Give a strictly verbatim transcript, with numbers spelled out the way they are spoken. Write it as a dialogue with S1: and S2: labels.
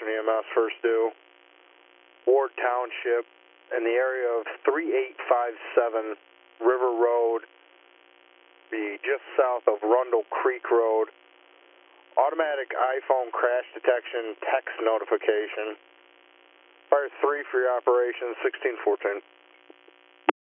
S1: Western E M S first due, Ward Township, in the area of three eight five seven River Road, be just south of Rundle Creek Road. Automatic iPhone crash detection text notification. Fire three for your operation, sixteen fourteen.